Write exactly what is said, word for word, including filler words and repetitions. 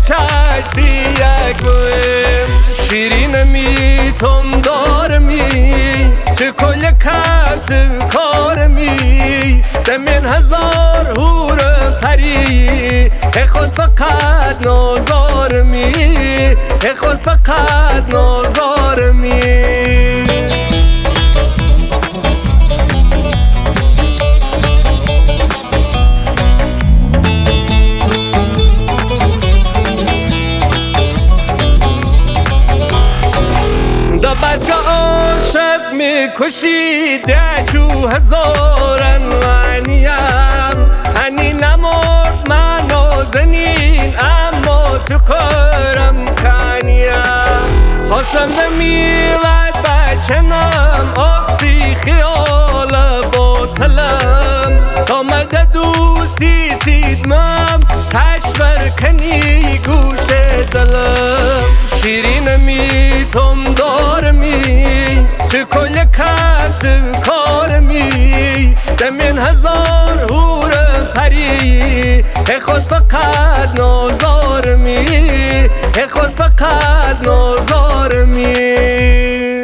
چشی یک بویم شیرین می تم دارمی تو کل کسب کارمی دمین هزار هور پری خود فقط نازارمی خود فقط نازارمی میکشی دچو هزارن معنیم هنی نمرد من نازنین اما تو کارم کنیم خواستم نمیود بچنم آخسی خیال باطلم تا مدد دوسی سیدمم تشبر کنی گوش دلم شیرین میتم دارمی تو کل کسب کارمی دمین هزار هور پری خود فقط نازارمی خود فقط نازارمی